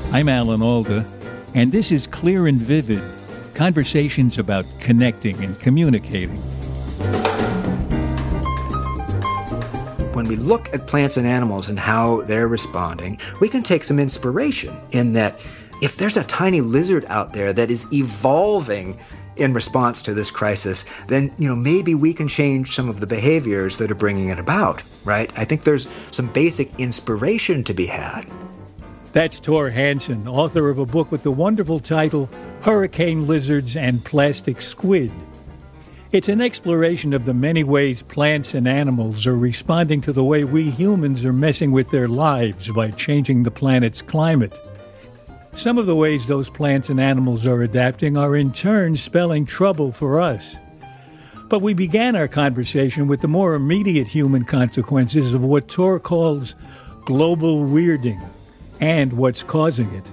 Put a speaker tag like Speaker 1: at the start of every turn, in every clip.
Speaker 1: I'm Alan Alda, and this is Clear and Vivid, conversations about connecting and communicating.
Speaker 2: When we look at plants and animals and how they're responding, we can take some inspiration in that if there's a tiny lizard out there that is evolving in response to this crisis, then, maybe we can change some of the behaviors that are bringing it about, right? I think there's some basic inspiration to be had.
Speaker 1: That's Tor Hansen, author of a book with the wonderful title, Hurricane Lizards and Plastic Squid. It's an exploration of the many ways plants and animals are responding to the way we humans are messing with their lives by changing the planet's climate. Some of the ways those plants and animals are adapting are in turn spelling trouble for us. But we began our conversation with the more immediate human consequences of what Tor calls global weirding and what's causing it.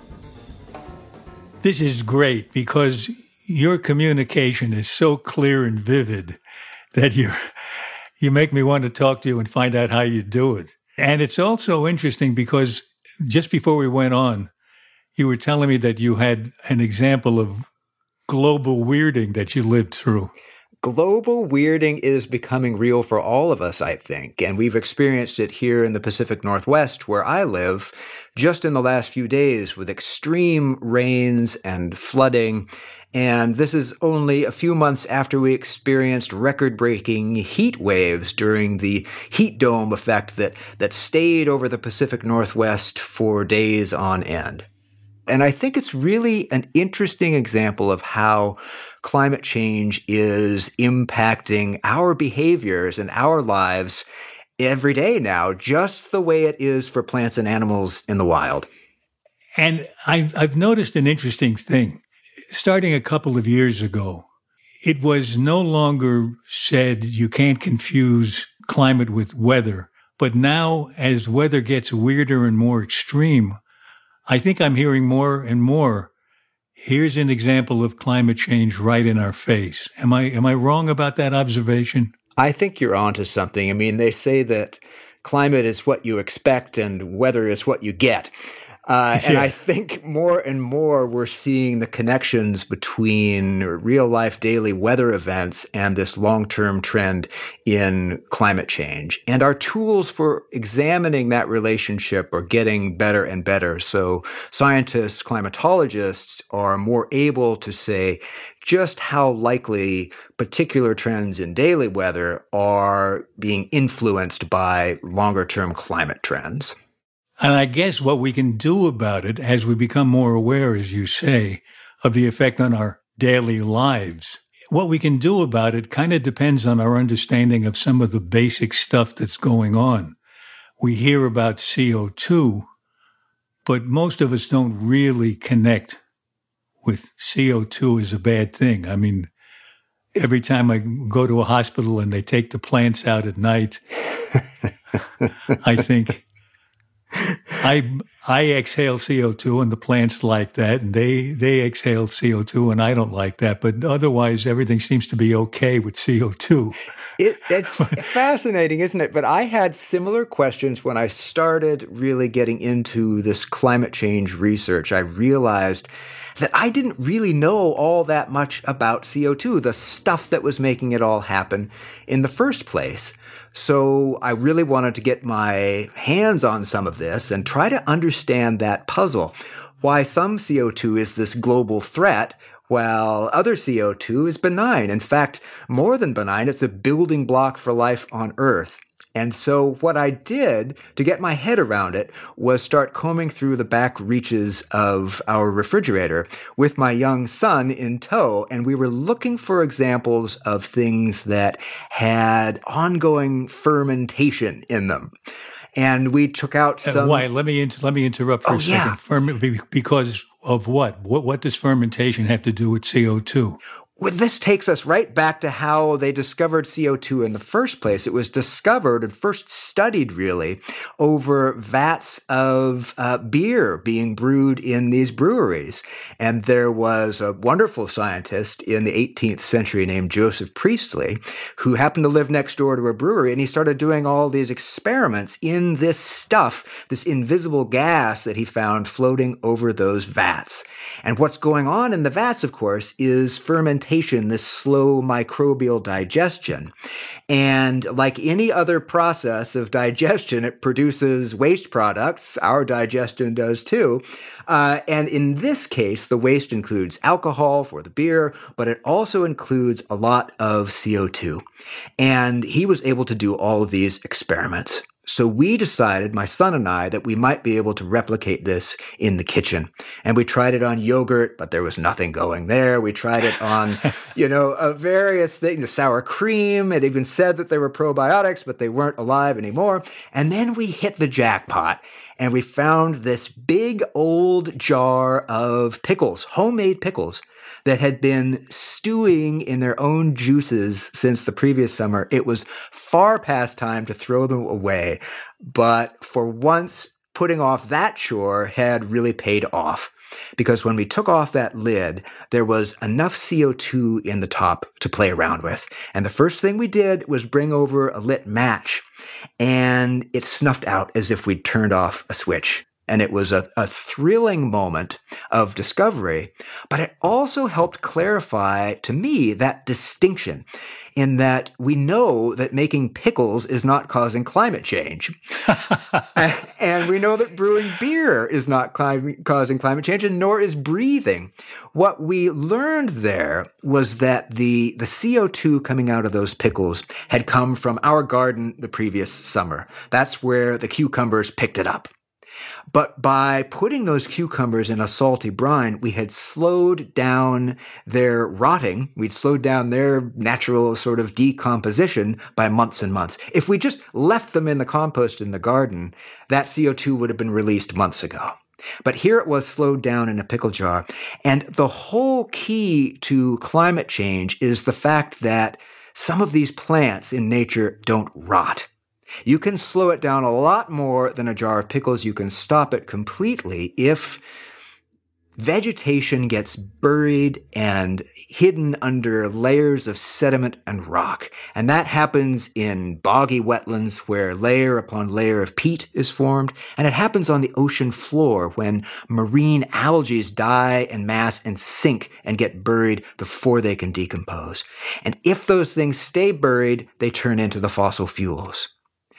Speaker 1: This is great because your communication is so clear and vivid that you make me want to talk to you and find out how you do it. And it's also interesting because just before we went on, you were telling me that you had an example of global weirding that you lived through.
Speaker 2: Global weirding is becoming real for all of us, I think, and we've experienced it here in the Pacific Northwest where I live just in the last few days with extreme rains and flooding. And this is only a few months after we experienced record-breaking heat waves during the heat dome effect that stayed over the Pacific Northwest for days on end. And I think it's really an interesting example of how climate change is impacting our behaviors and our lives every day now, just the way it is for plants and animals in the wild.
Speaker 1: And I've noticed an interesting thing. Starting a couple of years ago, it was no longer said you can't confuse climate with weather. But now, as weather gets weirder and more extreme, I think I'm hearing more and more, here's an example of climate change right in our face. Am I wrong about that observation?
Speaker 2: I think you're onto something. I mean, they say that climate is what you expect and weather is what you get. And I think more and more we're seeing the connections between real-life daily weather events and this long-term trend in climate change. And our tools for examining that relationship are getting better and better. So scientists, climatologists are more able to say just how likely particular trends in daily weather are being influenced by longer-term climate trends.
Speaker 1: And I guess what we can do about it as we become more aware, as you say, of the effect on our daily lives, what we can do about it kind of depends on our understanding of some of the basic stuff that's going on. We hear about CO2, but most of us don't really connect with CO2 as a bad thing. I mean, every time I go to a hospital and they take the plants out at night, I think, I exhale CO2 and the plants like that, and they exhale CO2 and I don't like that. But otherwise, everything seems to be okay with CO2.
Speaker 2: It's fascinating, isn't it? But I had similar questions when I started really getting into this climate change research. I realized that I didn't really know all that much about CO2, the stuff that was making it all happen in the first place. So I really wanted to get my hands on some of this and try to understand that puzzle. Why some CO2 is this global threat, while other CO2 is benign. In fact, more than benign, it's a building block for life on Earth. And so what I did to get my head around it was start combing through the back reaches of our refrigerator with my young son in tow. And we were looking for examples of things that had ongoing fermentation in them. And we took out some...
Speaker 1: Why? Let me interrupt for a second. Because of what? What does fermentation have to do with CO2?
Speaker 2: Well, this takes us right back to how they discovered CO2 in the first place. It was discovered and first studied, really, over vats of beer being brewed in these breweries. And there was a wonderful scientist in the 18th century named Joseph Priestley, who happened to live next door to a brewery, and he started doing all these experiments in this stuff, this invisible gas that he found floating over those vats. And what's going on in the vats, of course, is fermentation, this slow microbial digestion. And like any other process of digestion, it produces waste products. Our digestion does too. And in this case, the waste includes alcohol for the beer, but it also includes a lot of CO2. And he was able to do all of these experiments. So we decided, my son and I, that we might be able to replicate this in the kitchen. And we tried it on yogurt, but there was nothing going there. We tried it on, various things, the sour cream. It even said that they were probiotics, but they weren't alive anymore. And then we hit the jackpot, and we found this big old jar of pickles, homemade pickles, that had been stewing in their own juices since the previous summer. It was far past time to throw them away, but for once, putting off that chore had really paid off. Because when we took off that lid, there was enough CO2 in the top to play around with. And the first thing we did was bring over a lit match, and it snuffed out as if we'd turned off a switch. And it was a thrilling moment of discovery, but it also helped clarify to me that distinction in that we know that making pickles is not causing climate change. And we know that brewing beer is not causing climate change, and nor is breathing. What we learned there was that the CO2 coming out of those pickles had come from our garden the previous summer. That's where the cucumbers picked it up. But by putting those cucumbers in a salty brine, we had slowed down their rotting. We'd slowed down their natural sort of decomposition by months and months. If we just left them in the compost in the garden, that CO2 would have been released months ago. But here it was slowed down in a pickle jar. And the whole key to climate change is the fact that some of these plants in nature don't rot. You can slow it down a lot more than a jar of pickles. You can stop it completely if vegetation gets buried and hidden under layers of sediment and rock. And that happens in boggy wetlands where layer upon layer of peat is formed. And it happens on the ocean floor when marine algae die en masse and sink and get buried before they can decompose. And if those things stay buried, they turn into the fossil fuels.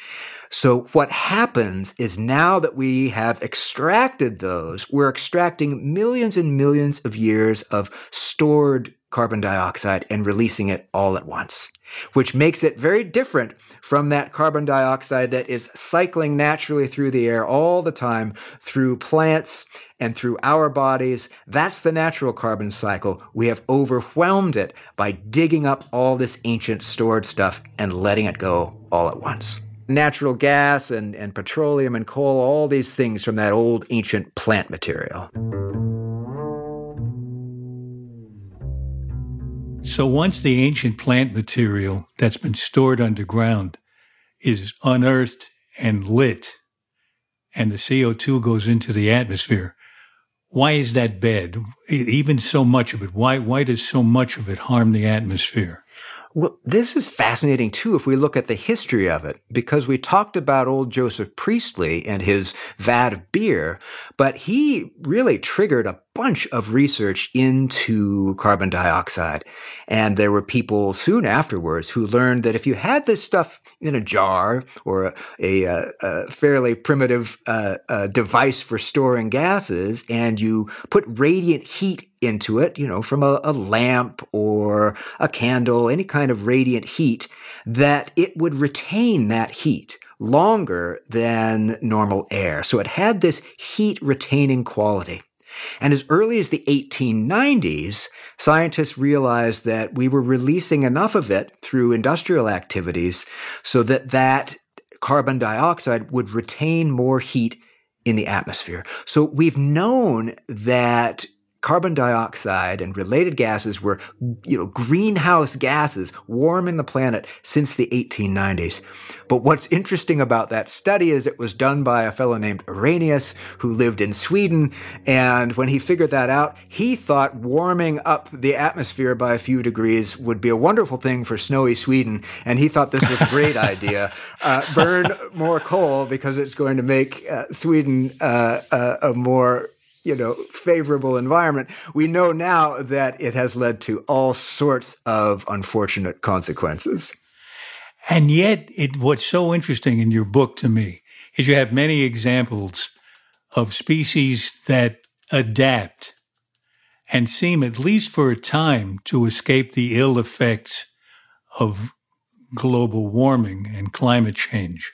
Speaker 2: So what happens is now that we have extracted those, we're extracting millions and millions of years of stored carbon dioxide and releasing it all at once, which makes it very different from that carbon dioxide that is cycling naturally through the air all the time through plants and through our bodies. That's the natural carbon cycle. We have overwhelmed it by digging up all this ancient stored stuff and letting it go all at once. Natural gas and petroleum and coal, all these things from that old ancient plant material.
Speaker 1: So once the ancient plant material that's been stored underground is unearthed and lit, and the CO2 goes into the atmosphere, why is that bad? Even so much of it, why does so much of it harm the atmosphere?
Speaker 2: Well, this is fascinating, too, if we look at the history of it, because we talked about old Joseph Priestley and his vat of beer, but he really triggered a bunch of research into carbon dioxide. And there were people soon afterwards who learned that if you had this stuff in a jar or a fairly primitive device for storing gases, and you put radiant heat into it, from a lamp or a candle, any kind of radiant heat, that it would retain that heat longer than normal air. So it had this heat-retaining quality. And as early as the 1890s, scientists realized that we were releasing enough of it through industrial activities so that carbon dioxide would retain more heat in the atmosphere. So we've known that carbon dioxide and related gases were, greenhouse gases warming the planet since the 1890s. But what's interesting about that study is it was done by a fellow named Arrhenius who lived in Sweden. And when he figured that out, he thought warming up the atmosphere by a few degrees would be a wonderful thing for snowy Sweden. And he thought this was a great idea. Burn more coal because it's going to make Sweden a more favorable environment. We know now that it has led to all sorts of unfortunate consequences.
Speaker 1: And yet, what's so interesting in your book to me is you have many examples of species that adapt and seem, at least for a time, to escape the ill effects of global warming and climate change.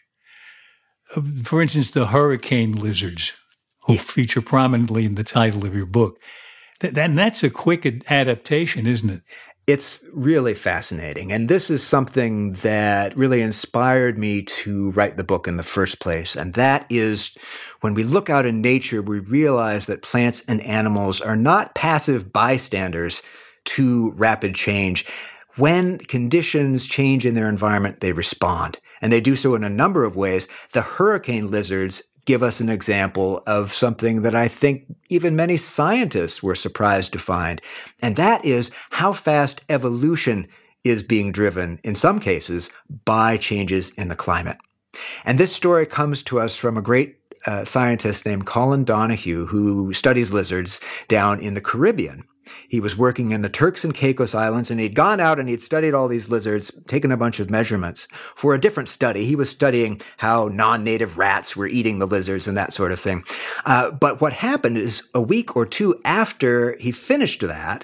Speaker 1: For instance, the hurricane lizards, who feature prominently in the title of your book. That's a quick adaptation, isn't it?
Speaker 2: It's really fascinating. And this is something that really inspired me to write the book in the first place. And that is when we look out in nature, we realize that plants and animals are not passive bystanders to rapid change. When conditions change in their environment, they respond. And they do so in a number of ways. The hurricane lizards give us an example of something that I think even many scientists were surprised to find. And that is how fast evolution is being driven, in some cases, by changes in the climate. And this story comes to us from a great scientist named Colin Donahue, who studies lizards down in the Caribbean. He was working in the Turks and Caicos Islands, and he'd gone out and he'd studied all these lizards, taken a bunch of measurements for a different study. He was studying how non-native rats were eating the lizards and that sort of thing. But what happened is a week or two after he finished that,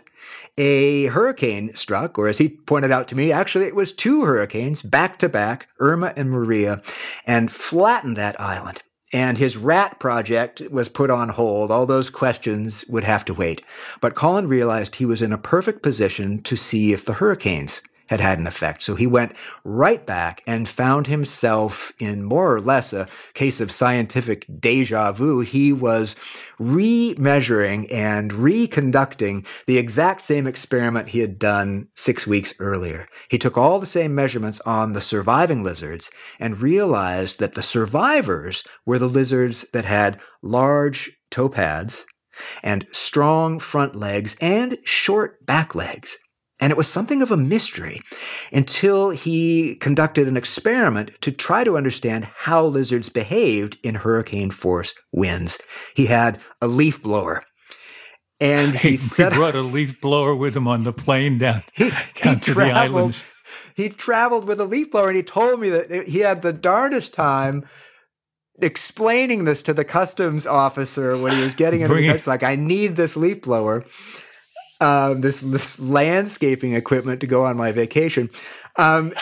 Speaker 2: a hurricane struck, or as he pointed out to me, actually it was two hurricanes back to back, Irma and Maria, and flattened that island. And his rat project was put on hold. All those questions would have to wait. But Colin realized he was in a perfect position to see if the hurricanes had had an effect. So he went right back and found himself in more or less a case of scientific deja vu. He was remeasuring and reconducting the exact same experiment he had done 6 weeks earlier. He took all the same measurements on the surviving lizards and realized that the survivors were the lizards that had large toe pads and strong front legs and short back legs. And it was something of a mystery until he conducted an experiment to try to understand how lizards behaved in hurricane-force winds. He had a leaf blower. And he
Speaker 1: brought a leaf blower with him on the plane down to the islands.
Speaker 2: He traveled with a leaf blower, and he told me that he had the darndest time explaining this to the customs officer when he was getting into the It's like, I need this leaf blower. This landscaping equipment to go on my vacation. And,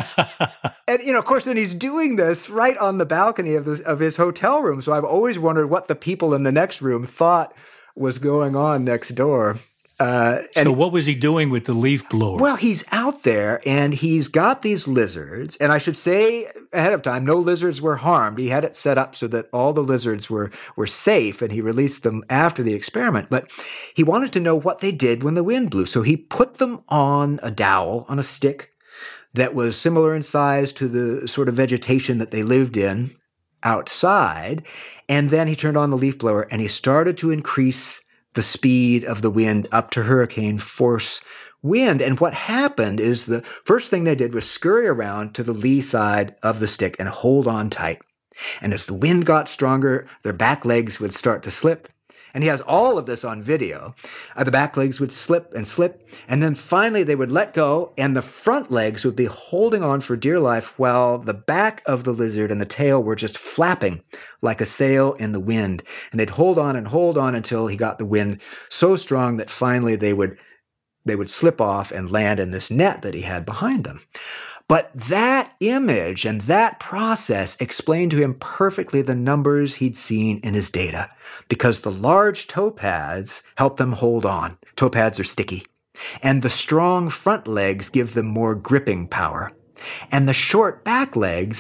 Speaker 2: of course, then he's doing this right on the balcony of his hotel room. So I've always wondered what the people in the next room thought was going on next door.
Speaker 1: So what was he doing with the leaf blower?
Speaker 2: Well, he's out there and he's got these lizards. And I should say ahead of time, no lizards were harmed. He had it set up so that all the lizards were safe, and he released them after the experiment. But he wanted to know what they did when the wind blew. So he put them on a dowel, on a stick that was similar in size to the sort of vegetation that they lived in outside. And then he turned on the leaf blower and he started to increase the speed of the wind up to hurricane force wind. And what happened is the first thing they did was scurry around to the lee side of the stick and hold on tight. And as the wind got stronger, their back legs would start to slip. And he has all of this on video. The back legs would slip, and then finally they would let go, and the front legs would be holding on for dear life while the back of the lizard and the tail were just flapping like a sail in the wind. And they'd hold on until he got the wind so strong that finally they would slip off and land in this net that he had behind them. But that image and that process explained to him perfectly the numbers he'd seen in his data, because the large toe pads help them hold on. Toe pads are sticky. And the strong front legs give them more gripping power. And the short back legs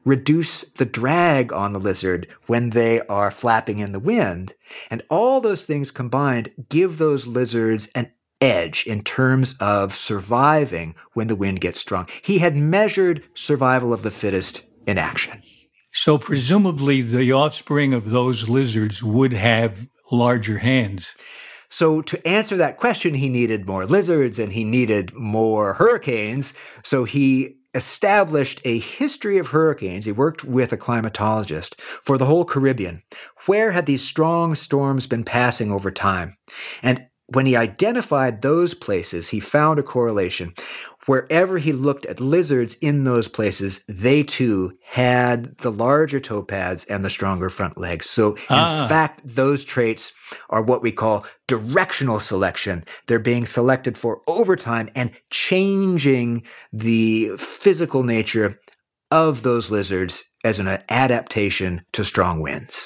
Speaker 2: reduce the drag on the lizard when they are flapping in the wind. And all those things combined give those lizards an edge in terms of surviving when the wind gets strong. He had measured survival of the fittest in action.
Speaker 1: So presumably the offspring of those lizards would have larger hands.
Speaker 2: So to answer that question, he needed more lizards and he needed more hurricanes. So he established a history of hurricanes. He worked with a climatologist for the whole Caribbean. Where had these strong storms been passing over time? And when he identified those places, he found a correlation. Wherever he looked at lizards in those places, they too had the larger toe pads and the stronger front legs. So in fact, those traits are what we call directional selection. They're being selected for over time and changing the physical nature of those lizards as an adaptation to strong winds.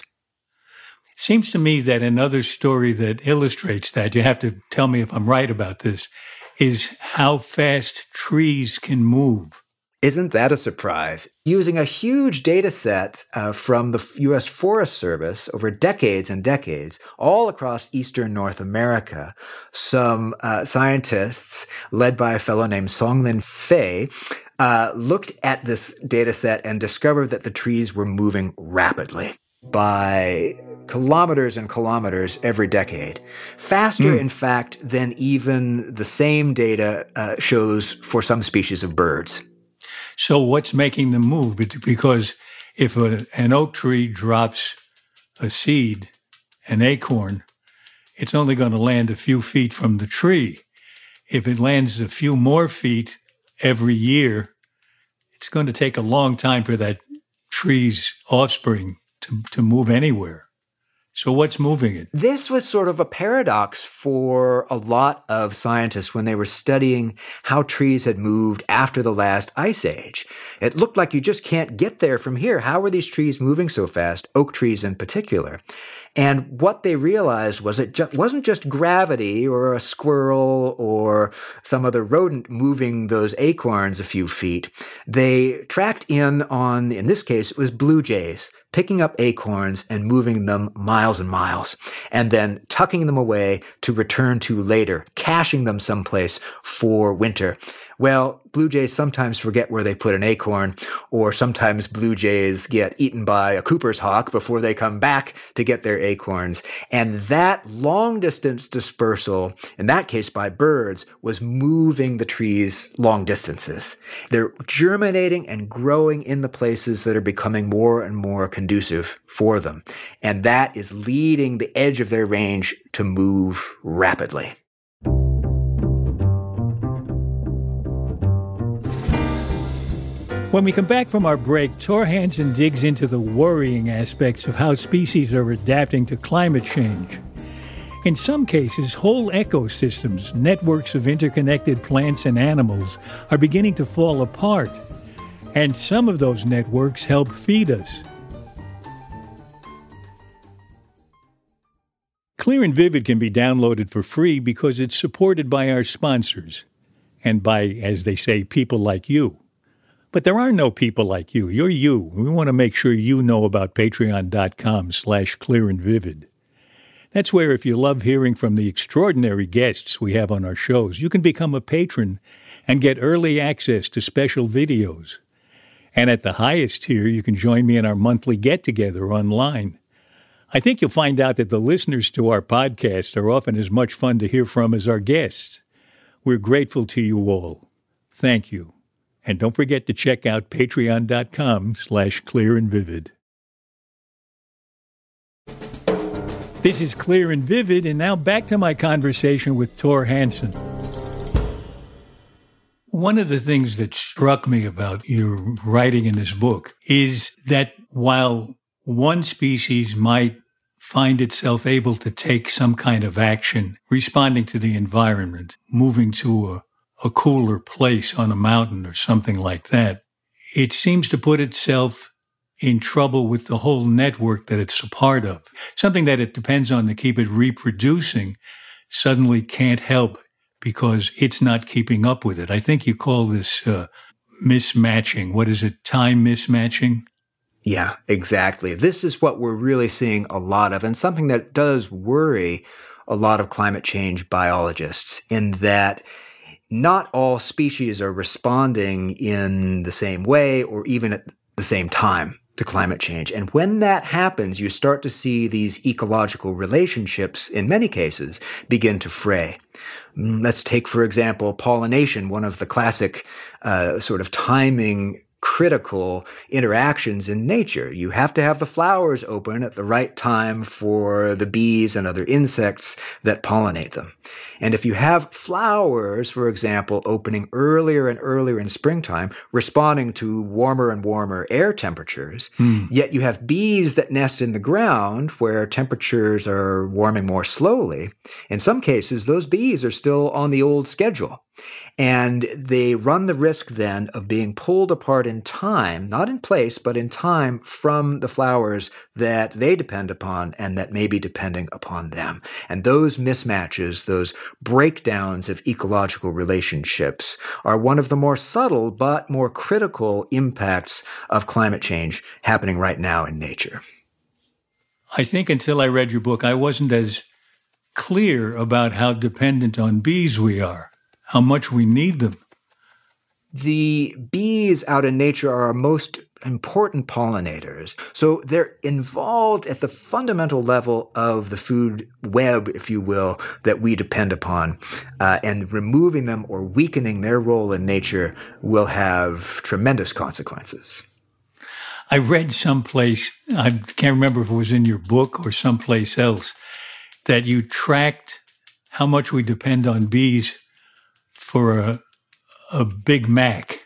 Speaker 1: Seems to me that another story that illustrates that, you have to tell me if I'm right about this, is how fast trees can move.
Speaker 2: Isn't that a surprise? Using a huge data set from the U.S. Forest Service over decades and decades, all across eastern North America, some scientists, led by a fellow named Songlin Fei, looked at this data set and discovered that the trees were moving rapidly by kilometers and kilometers every decade. Faster, in fact, than even the same data shows for some species of birds.
Speaker 1: So what's making them move? Because if an oak tree drops a seed, an acorn, it's only going to land a few feet from the tree. If it lands a few more feet every year, it's going to take a long time for that tree's offspring to move anywhere. So what's moving it?
Speaker 2: This was sort of a paradox for a lot of scientists when they were studying how trees had moved after the last ice age. It looked like you just can't get there from here. How were these trees moving so fast, oak trees in particular? And what they realized was it wasn't just gravity or a squirrel or some other rodent moving those acorns a few feet. They tracked in this case, it was blue jays, picking up acorns and moving them miles and miles, and then tucking them away to return to later, caching them someplace for winter. Well, blue jays sometimes forget where they put an acorn, or sometimes blue jays get eaten by a Cooper's hawk before they come back to get their acorns. And that long-distance dispersal, in that case by birds, was moving the trees long distances. They're germinating and growing in the places that are becoming more and more conducive for them. And that is leading the edge of their range to move rapidly.
Speaker 1: When we come back from our break, Thor Hansen digs into the worrying aspects of how species are adapting to climate change. In some cases, whole ecosystems, networks of interconnected plants and animals, are beginning to fall apart. And some of those networks help feed us. Clear and Vivid can be downloaded for free because it's supported by our sponsors. And by, as they say, people like you. But there are no people like you. You're you. We want to make sure you know about patreon.com/clearandvivid. That's where, if you love hearing from the extraordinary guests we have on our shows, you can become a patron and get early access to special videos. And at the highest tier, you can join me in our monthly get-together online. I think you'll find out that the listeners to our podcast are often as much fun to hear from as our guests. We're grateful to you all. Thank you. And don't forget to check out patreon.com/clearandvivid. This is Clear and Vivid, and now back to my conversation with Thor Hansen. One of the things that struck me about your writing in this book is that while one species might find itself able to take some kind of action, responding to the environment, moving to a cooler place on a mountain or something like that, it seems to put itself in trouble with the whole network that it's a part of. Something that it depends on to keep it reproducing suddenly can't help because it's not keeping up with it. I think you call this mismatching. What is it? Time mismatching?
Speaker 2: Yeah, exactly. This is what we're really seeing a lot of, and something that does worry a lot of climate change biologists, in that not all species are responding in the same way or even at the same time to climate change. And when that happens, you start to see these ecological relationships, in many cases, begin to fray. Let's take, for example, pollination, one of the classic sort of timing critical interactions in nature. You have to have the flowers open at the right time for the bees and other insects that pollinate them. And if you have flowers, for example, opening earlier and earlier in springtime, responding to warmer and warmer air temperatures, yet you have bees that nest in the ground where temperatures are warming more slowly, in some cases, those bees are still on the old schedule. And they run the risk then of being pulled apart in time, not in place, but in time, from the flowers that they depend upon and that may be depending upon them. And those mismatches, those breakdowns of ecological relationships, are one of the more subtle but more critical impacts of climate change happening right now in nature.
Speaker 1: I think until I read your book, I wasn't as clear about how dependent on bees we are, how much we need them.
Speaker 2: The bees out in nature are our most important pollinators. So they're involved at the fundamental level of the food web, if you will, that we depend upon. And removing them or weakening their role in nature will have tremendous consequences.
Speaker 1: I read someplace, I can't remember if it was in your book or someplace else, that you tracked how much we depend on bees for a Big Mac.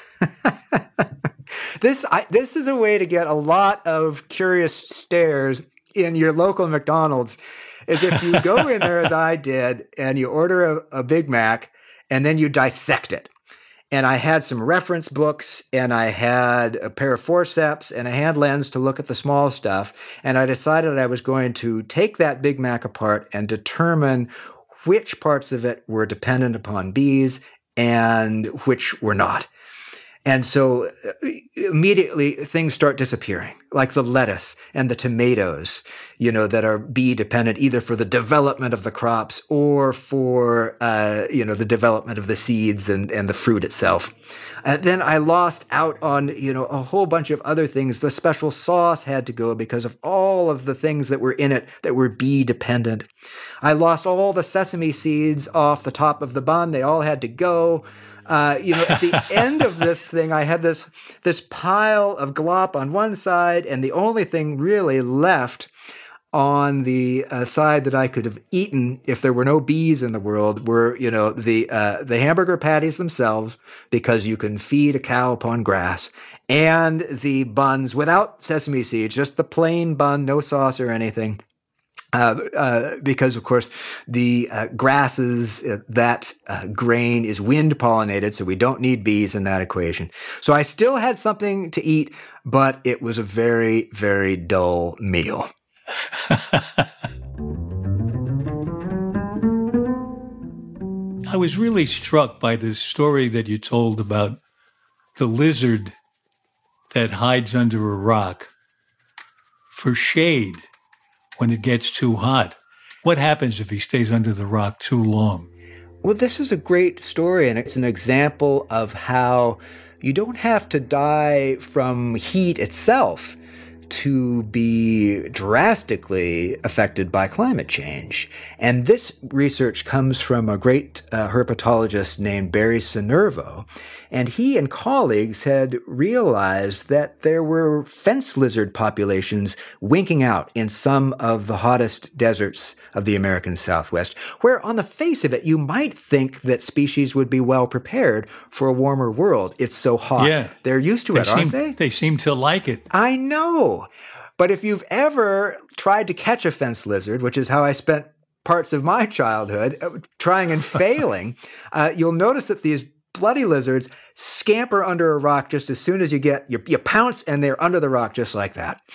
Speaker 2: This is a way to get a lot of curious stares in your local McDonald's, is if you go in there, as I did, and you order a Big Mac, and then you dissect it. And I had some reference books, and I had a pair of forceps and a hand lens to look at the small stuff. And I decided I was going to take that Big Mac apart and determine which parts of it were dependent upon bees and which were not. And so immediately things start disappearing, like the lettuce and the tomatoes, that are bee dependent, either for the development of the crops or for, the development of the seeds and the fruit itself. Then I lost out on, a whole bunch of other things. The special sauce had to go because of all of the things that were in it that were bee dependent. I lost all the sesame seeds off the top of the bun. They all had to go. At the end of this thing, I had this pile of glop on one side, and the only thing really left on the side that I could have eaten if there were no bees in the world were, the hamburger patties themselves, because you can feed a cow upon grass, and the buns without sesame seeds, just the plain bun, no sauce or anything. Because, of course, the grasses, that grain is wind pollinated, so we don't need bees in that equation. So I still had something to eat, but it was a very, very dull meal.
Speaker 1: I was really struck by the story that you told about the lizard that hides under a rock for shade when it gets too hot. What happens if he stays under the rock too long?
Speaker 2: Well, this is a great story, and it's an example of how you don't have to die from heat itself to be drastically affected by climate change. And this research comes from a great herpetologist named Barry Sinervo. And he and colleagues had realized that there were fence lizard populations winking out in some of the hottest deserts of the American Southwest, where on the face of it, you might think that species would be well prepared for a warmer world. It's so hot.
Speaker 1: Yeah.
Speaker 2: They're used to it, aren't they?
Speaker 1: They seem to like it.
Speaker 2: I know. But if you've ever tried to catch a fence lizard, which is how I spent parts of my childhood, trying and failing, you'll notice that these bloody lizards scamper under a rock just as soon as you pounce and they're under the rock just like that.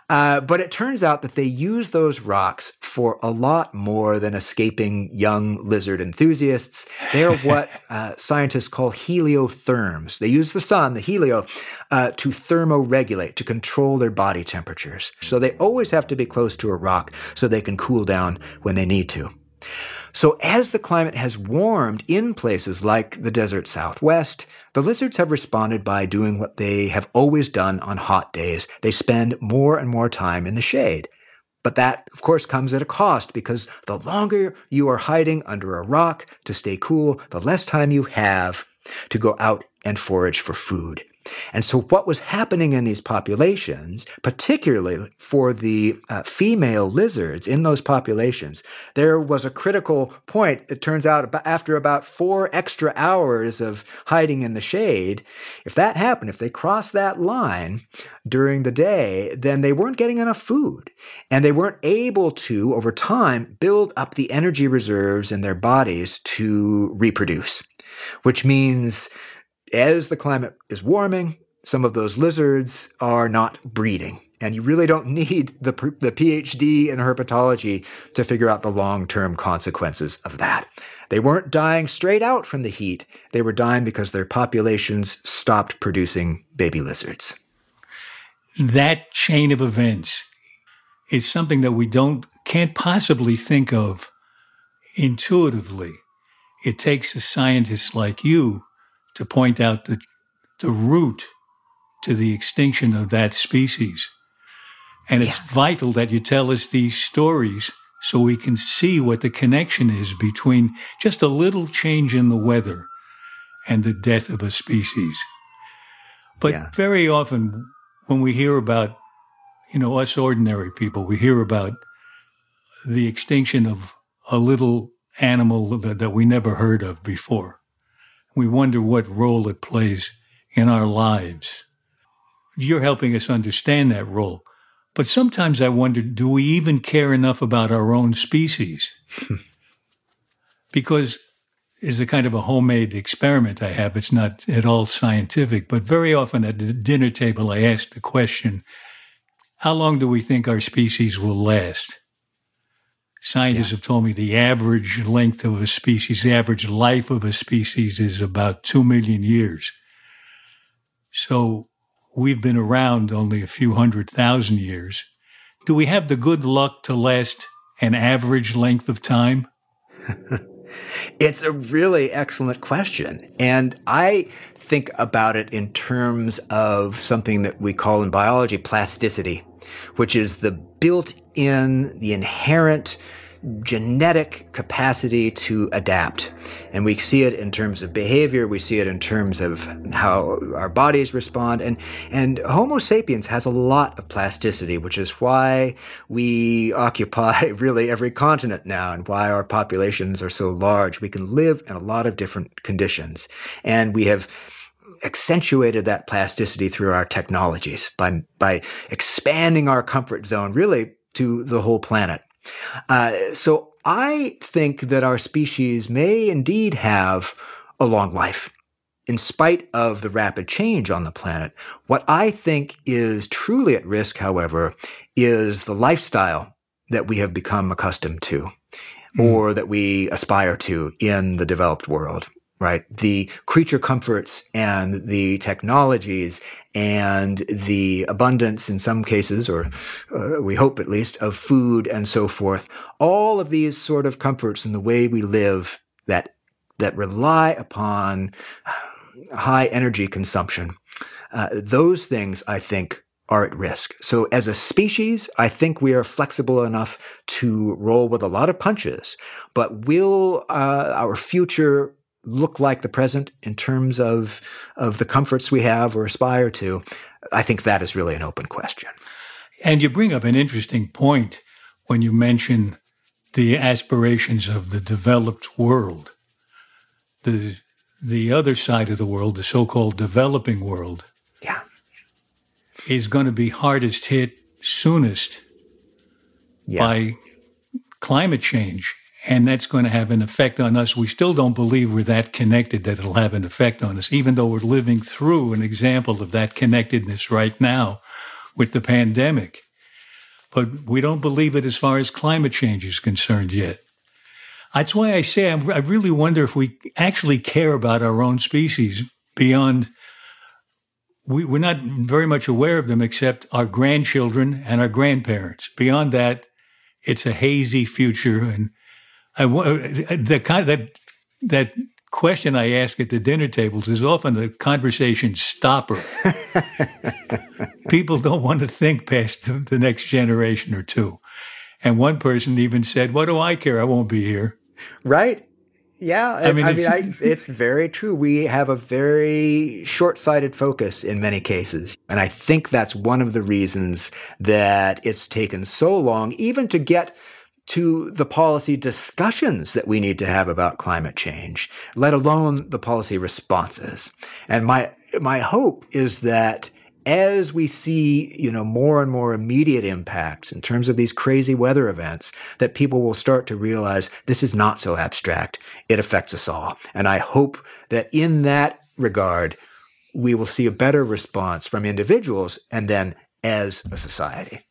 Speaker 2: But it turns out that they use those rocks for a lot more than escaping young lizard enthusiasts. They're what scientists call heliotherms. They use the sun, the helio, to thermoregulate, to control their body temperatures. So they always have to be close to a rock so they can cool down when they need to. So as the climate has warmed in places like the desert Southwest, the lizards have responded by doing what they have always done on hot days. They spend more and more time in the shade. But that, of course, comes at a cost because the longer you are hiding under a rock to stay cool, the less time you have to go out and forage for food. And so what was happening in these populations, particularly for the female lizards in those populations, there was a critical point. It turns out after about 4 extra hours of hiding in the shade, if that happened, if they crossed that line during the day, then they weren't getting enough food. And they weren't able to, over time, build up the energy reserves in their bodies to reproduce, which means as the climate is warming, some of those lizards are not breeding. And you really don't need the PhD in herpetology to figure out the long-term consequences of that. They weren't dying straight out from the heat. They were dying because their populations stopped producing baby lizards.
Speaker 1: That chain of events is something that we can't possibly think of intuitively. It takes a scientist like you to point out the route to the extinction of that species. And it's vital that you tell us these stories so we can see what the connection is between just a little change in the weather and the death of a species. But very often when we hear about, us ordinary people, we hear about the extinction of a little animal that we never heard of before. We wonder what role it plays in our lives. You're helping us understand that role. But sometimes I wonder, do we even care enough about our own species? Because it's a kind of a homemade experiment I have. It's not at all scientific. But very often at the dinner table, I ask the question, how long do we think our species will last? Scientists have told me the average length of a species, the average life of a species is about 2 million years. So we've been around only a few 100,000 years. Do we have the good luck to last an average length of time?
Speaker 2: It's a really excellent question. And I think about it in terms of something that we call in biology plasticity, which is the built-in, the inherent genetic capacity to adapt. And we see it in terms of behavior. We see it in terms of how our bodies respond. And Homo sapiens has a lot of plasticity, which is why we occupy really every continent now and why our populations are so large. We can live in a lot of different conditions. And we have accentuated that plasticity through our technologies by expanding our comfort zone really to the whole planet. So I think that our species may indeed have a long life in spite of the rapid change on the planet. What I think is truly at risk, however, is the lifestyle that we have become accustomed to or that we aspire to in the developed world. Right? The creature comforts and the technologies and the abundance in some cases, or we hope at least, of food and so forth. All of these sort of comforts in the way we live that rely upon high energy consumption. Those things, I think, are at risk. So as a species, I think we are flexible enough to roll with a lot of punches, but will our future look like the present in terms of the comforts we have or aspire to? I think that is really an open question.
Speaker 1: And you bring up an interesting point when you mention the aspirations of the developed world. The other side of the world, the so-called developing world, is going to be hardest hit soonest by climate change. And that's going to have an effect on us. We still don't believe we're that connected that it'll have an effect on us, even though we're living through an example of that connectedness right now with the pandemic. but we don't believe it as far as climate change is concerned yet. That's why I say I really wonder if we actually care about our own species beyond, we're not very much aware of them except our grandchildren and our grandparents. Beyond that, it's a hazy future. And that question I ask at the dinner tables is often the conversation stopper. People don't want to think past the next generation or two. And one person even said, "What do I care? I won't be here."
Speaker 2: Right. Yeah. It's very true. We have a very short-sighted focus in many cases. And I think that's one of the reasons that it's taken so long even to get to the policy discussions that we need to have about climate change, let alone the policy responses. And my hope is that as we see, more and more immediate impacts in terms of these crazy weather events, that people will start to realize this is not so abstract. It affects us all. And I hope that in that regard, we will see a better response from individuals and then as a society.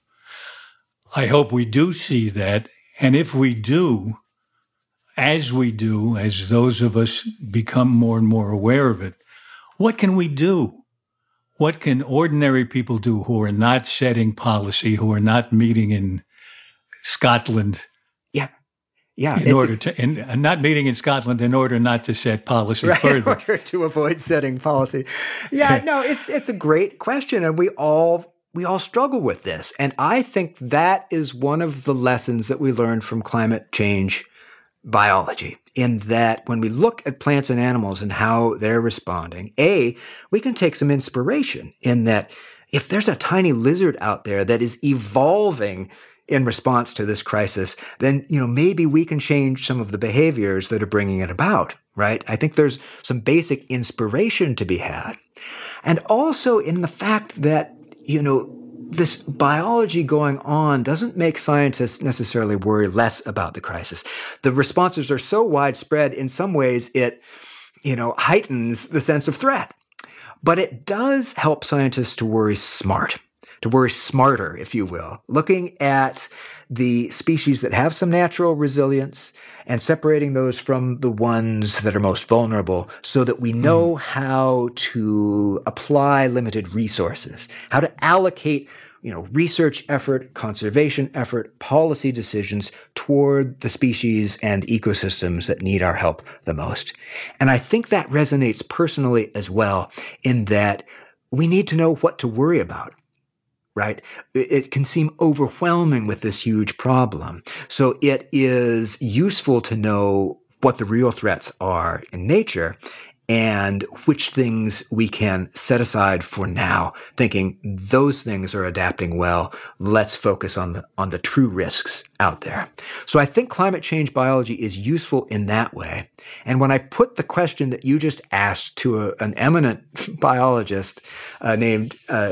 Speaker 1: I hope we do see that. And if we do, as those of us become more and more aware of it, what can we do? What can ordinary people do who are not setting policy, who are not meeting in Scotland?
Speaker 2: Yeah.
Speaker 1: And not meeting in Scotland in order not to set policy further.
Speaker 2: In order to avoid setting policy. Yeah, no, it's a great question. And we all struggle with this. And I think that is one of the lessons that we learned from climate change biology, in that when we look at plants and animals and how they're responding, we can take some inspiration in that if there's a tiny lizard out there that is evolving in response to this crisis, then, maybe we can change some of the behaviors that are bringing it about, right? I think there's some basic inspiration to be had. And also in the fact that, this biology going on doesn't make scientists necessarily worry less about the crisis. The responses are so widespread, in some ways it, heightens the sense of threat. But it does help scientists to worry smarter, if you will, looking at the species that have some natural resilience and separating those from the ones that are most vulnerable so that we know how to apply limited resources, how to allocate, research effort, conservation effort, policy decisions toward the species and ecosystems that need our help the most. And I think that resonates personally as well, in that we need to know what to worry about. Right? It can seem overwhelming with this huge problem. So it is useful to know what the real threats are in nature and which things we can set aside for now, thinking those things are adapting well. Let's focus on the true risks out there. So I think climate change biology is useful in that way. And when I put the question that you just asked to an eminent biologist named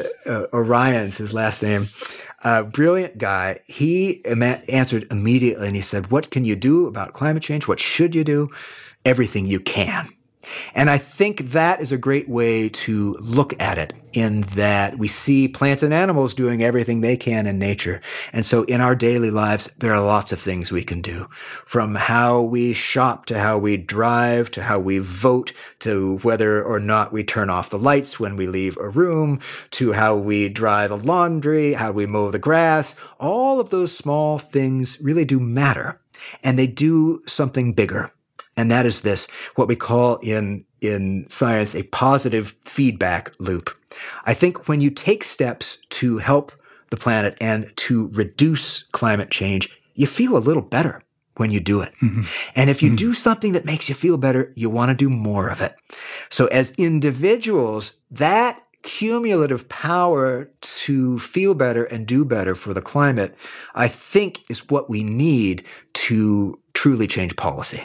Speaker 2: Orions, his last name, brilliant guy, he answered immediately and he said, "What can you do about climate change? What should you do? Everything you can." And I think that is a great way to look at it, in that we see plants and animals doing everything they can in nature. And so in our daily lives, there are lots of things we can do, from how we shop to how we drive to how we vote to whether or not we turn off the lights when we leave a room to how we dry the laundry, how we mow the grass. All of those small things really do matter, and they do something bigger. And that is this, what we call in science a positive feedback loop. I think when you take steps to help the planet and to reduce climate change, you feel a little better when you do it. Mm-hmm. And if you do something that makes you feel better, you want to do more of it. So as individuals, that cumulative power to feel better and do better for the climate, I think, is what we need to truly change policy.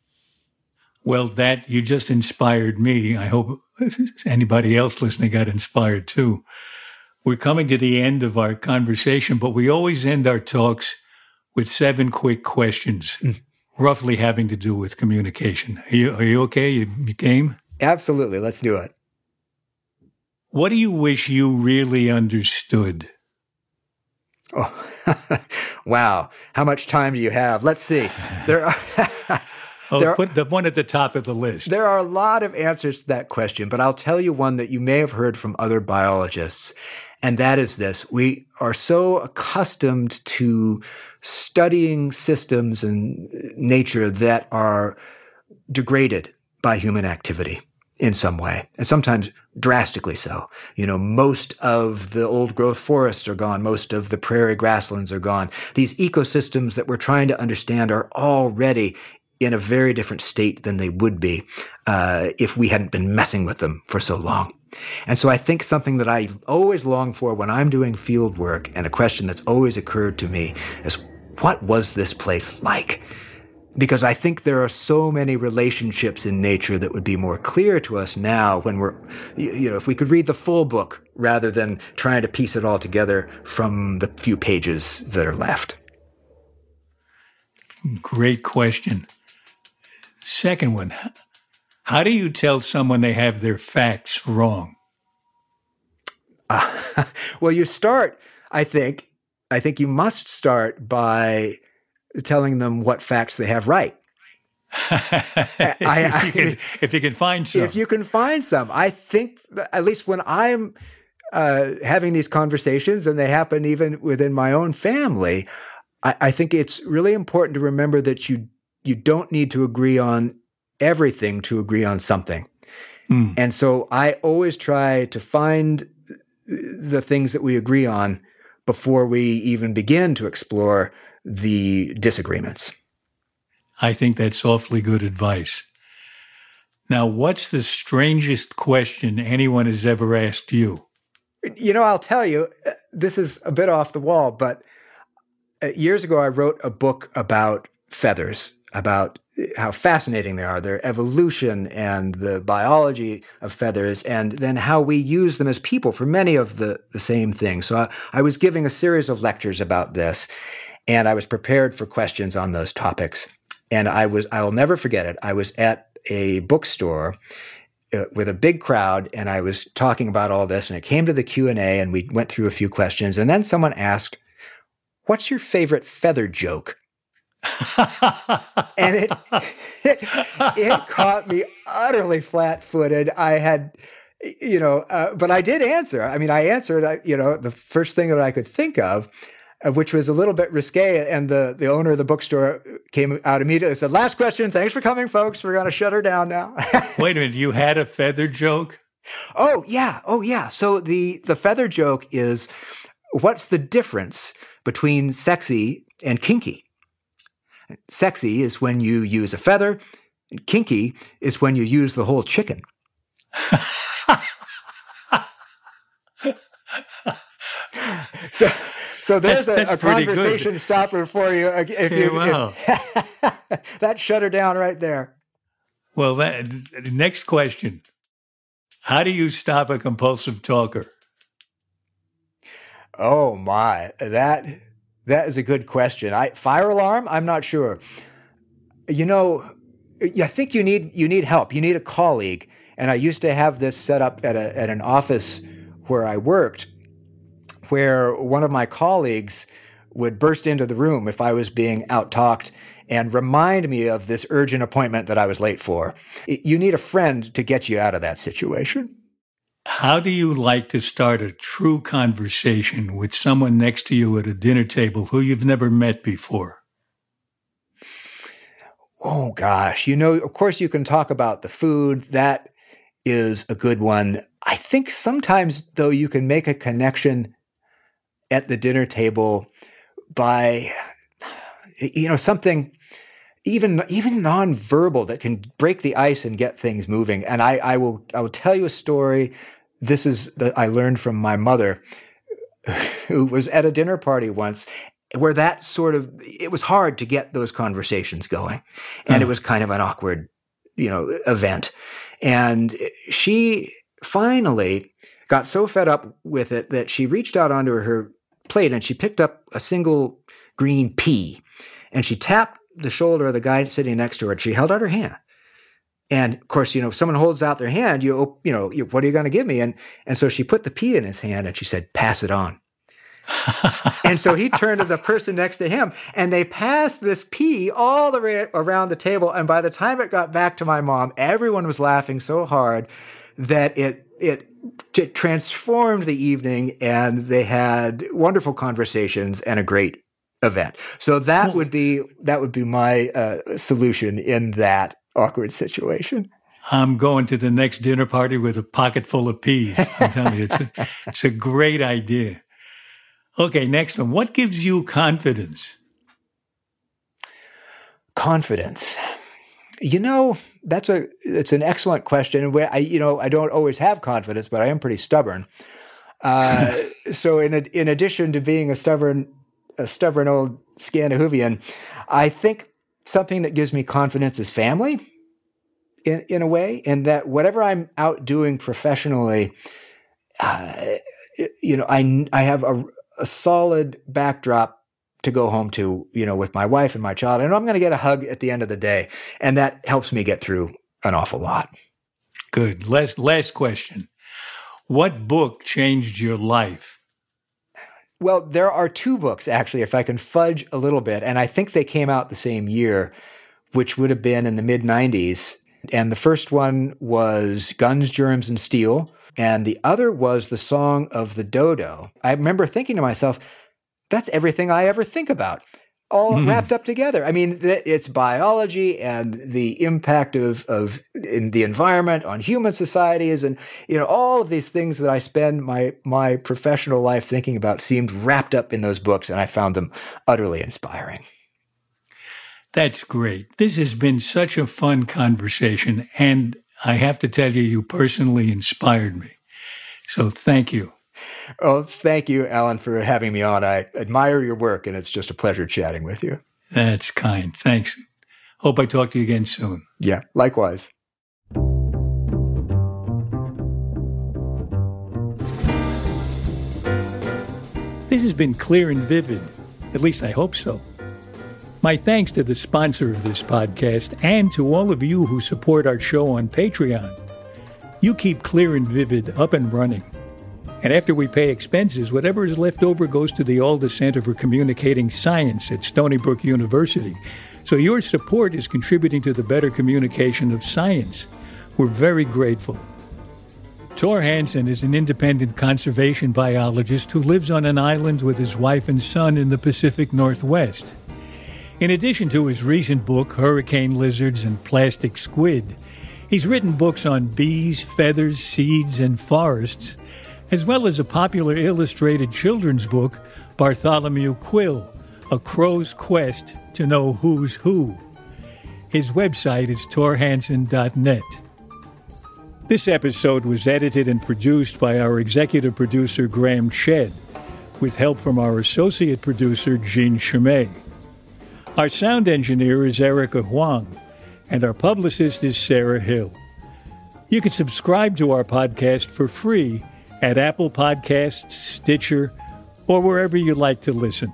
Speaker 1: Well, that you just inspired me. I hope anybody else listening got inspired too. We're coming to the end of our conversation, but we always end our talks with 7 quick questions, roughly having to do with communication. Are you okay? You game?
Speaker 2: Absolutely. Let's do it.
Speaker 1: What do you wish you really understood?
Speaker 2: Oh, wow. How much time do you have? Let's see. There are
Speaker 1: Put the one at the top of the list.
Speaker 2: There are a lot of answers to that question, but I'll tell you one that you may have heard from other biologists, and that is this. We are so accustomed to studying systems and nature that are degraded by human activity in some way, and sometimes drastically so. Most of the old growth forests are gone. Most of the prairie grasslands are gone. These ecosystems that we're trying to understand are already in a very different state than they would be if we hadn't been messing with them for so long. And so I think something that I always long for when I'm doing field work, and a question that's always occurred to me, is what was this place like? Because I think there are so many relationships in nature that would be more clear to us now when we're, if we could read the full book rather than trying to piece it all together from the few pages that are left.
Speaker 1: Great question. Second one, how do you tell someone they have their facts wrong?
Speaker 2: Well, you start, I think you must start by telling them what facts they have right.
Speaker 1: If you can find some.
Speaker 2: If you can find some. I think, at least when I'm having these conversations, and they happen even within my own family, I think it's really important to remember that you don't need to agree on everything to agree on something. And so I always try to find the things that we agree on before we even begin to explore the disagreements.
Speaker 1: I think that's awfully good advice. Now, what's the strangest question anyone has ever asked you?
Speaker 2: I'll tell you, this is a bit off the wall, but years ago I wrote a book about feathers, about how fascinating they are, their evolution and the biology of feathers, and then how we use them as people for many of the same things. So I was giving a series of lectures about this, and I was prepared for questions on those topics. And I will never forget it. I was at a bookstore with a big crowd, and I was talking about all this, and it came to the Q&A, and we went through a few questions, and then someone asked, "What's your favorite feather joke?" And it caught me utterly flat-footed. I had, but I did answer. I mean, I answered, the first thing that I could think of, which was a little bit risque. And the owner of the bookstore came out immediately and said, "Last question. Thanks for coming, folks. We're going to shut her down now."
Speaker 1: Wait a minute. You had a feather joke?
Speaker 2: Oh, yeah. So the feather joke is, what's the difference between sexy and kinky? Sexy is when you use a feather, and kinky is when you use the whole chicken. So there's a conversation good. Stopper for you. That shut her down right there.
Speaker 1: Well, the next question. How do you stop a compulsive talker?
Speaker 2: Oh, my. That is a good question. Fire alarm? I'm not sure. I think you need help. You need a colleague. And I used to have this set up at an office where I worked, where one of my colleagues would burst into the room if I was being out-talked and remind me of this urgent appointment that I was late for. You need a friend to get you out of that situation.
Speaker 1: How do you like to start a true conversation with someone next to you at a dinner table who you've never met before?
Speaker 2: Oh, gosh. Of course you can talk about the food. That is a good one. I think sometimes, though, you can make a connection at the dinner table by, something even nonverbal that can break the ice and get things moving. And I will tell you a story. This is that I learned from my mother, who was at a dinner party once, where it was hard to get those conversations going, and it was kind of an awkward, event. And she finally got so fed up with it that she reached out onto her plate and she picked up a single green pea, and she tapped the shoulder of the guy sitting next to her, and she held out her hand. And of course, if someone holds out their hand, what are you going to give me? And so she put the pea in his hand and she said, "Pass it on." And so he turned to the person next to him, and they passed this pea all the way around the table. And by the time it got back to my mom, everyone was laughing so hard that it transformed the evening, and they had wonderful conversations and a great event. So that would be my solution in that awkward situation.
Speaker 1: I'm going to the next dinner party with a pocket full of peas. I'm telling you, it's a great idea. Okay, next one. What gives you confidence?
Speaker 2: Confidence. It's an excellent question. I don't always have confidence, but I am pretty stubborn. So in addition to being a stubborn old Scandinavian, I think something that gives me confidence is family, in a way, and that whatever I'm out doing professionally, I have a solid backdrop to go home to, with my wife and my child. I know I'm going to get a hug at the end of the day, and that helps me get through an awful lot.
Speaker 1: Good. Last question. What book changed your life?
Speaker 2: Well, there are two books, actually, if I can fudge a little bit, and I think they came out the same year, which would have been in the mid-90s. And the first one was Guns, Germs, and Steel, and the other was The Song of the Dodo. I remember thinking to myself, that's everything I ever think about, all wrapped up together. I mean, it's biology and the impact of in the environment on human societies, and all of these things that I spend my professional life thinking about seemed wrapped up in those books, and I found them utterly inspiring.
Speaker 1: That's great. This has been such a fun conversation, and I have to tell you, you personally inspired me. So thank you.
Speaker 2: Oh, thank you, Alan, for having me on. I admire your work, and it's just a pleasure chatting with you.
Speaker 1: That's kind. Thanks. Hope I talk to you again soon.
Speaker 2: Yeah, likewise.
Speaker 1: This has been Clear and Vivid. At least I hope so. My thanks to the sponsor of this podcast and to all of you who support our show on Patreon. You keep Clear and Vivid up and running. And after we pay expenses, whatever is left over goes to the Alda Center for Communicating Science at Stony Brook University. So your support is contributing to the better communication of science. We're very grateful. Tor Hansen is an independent conservation biologist who lives on an island with his wife and son in the Pacific Northwest. In addition to his recent book, Hurricane Lizards and Plastic Squid, he's written books on bees, feathers, seeds, and forests, as well as a popular illustrated children's book, Bartholomew Quill, A Crow's Quest to Know Who's Who. His website is torhansen.net. This episode was edited and produced by our executive producer, Graham Chedd, with help from our associate producer, Jean Chimay. Our sound engineer is Erica Huang, and our publicist is Sarah Hill. You can subscribe to our podcast for free at Apple Podcasts, Stitcher, or wherever you like to listen.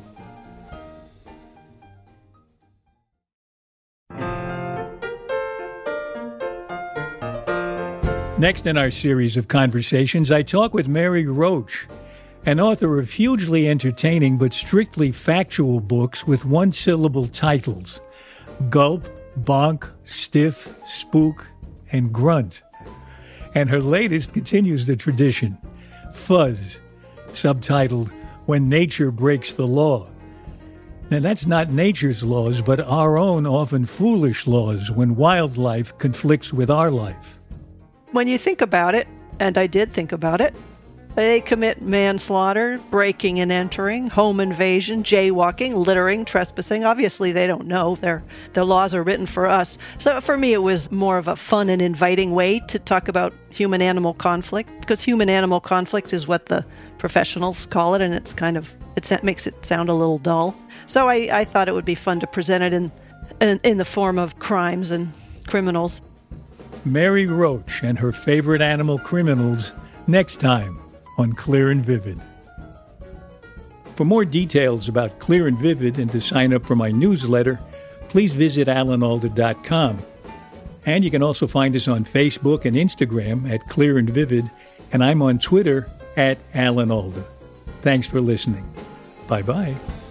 Speaker 1: Next in our series of conversations, I talk with Mary Roach, an author of hugely entertaining but strictly factual books with one-syllable titles: Gulp, Bonk, Stiff, Spook, and Grunt. And her latest continues the tradition, Fuzz, subtitled When Nature Breaks the Law. Now that's not nature's laws, but our own often foolish laws when wildlife conflicts with our life.
Speaker 3: When you think about it, and I did think about it, they commit manslaughter, breaking and entering, home invasion, jaywalking, littering, trespassing. Obviously, they don't know. Their laws are written for us. So for me, it was more of a fun and inviting way to talk about human-animal conflict, because human-animal conflict is what the professionals call it, and it makes it sound a little dull. So I thought it would be fun to present it in the form of crimes and criminals.
Speaker 1: Mary Roach and her favorite animal criminals next time on Clear and Vivid. For more details about Clear and Vivid and to sign up for my newsletter, please visit alanalda.com. And you can also find us on Facebook and Instagram at Clear and Vivid, and I'm on Twitter at Alan Alda. Thanks for listening. Bye-bye.